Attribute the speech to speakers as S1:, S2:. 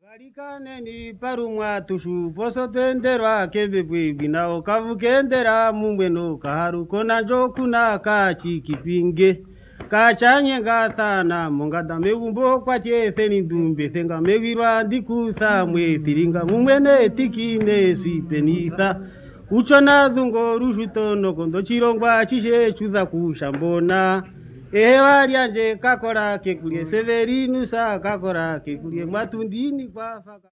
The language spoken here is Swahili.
S1: Kalikane ni parumwa tushu poso tenderwa kebe bwebi na okavu kendera mumweno kaharu kona jokuna kachi kipinge kachanye ngathana mongada mewumbo kwa chetheni dumbe thenga mewirwa ndikusa mwethiringa mumwene tikine sipenitha uchona dhungo rushutono kondo chirongwa chishe chuza kushambona ewa lianje kakora kekulie severinusa kakora kekulie matundini kwa faka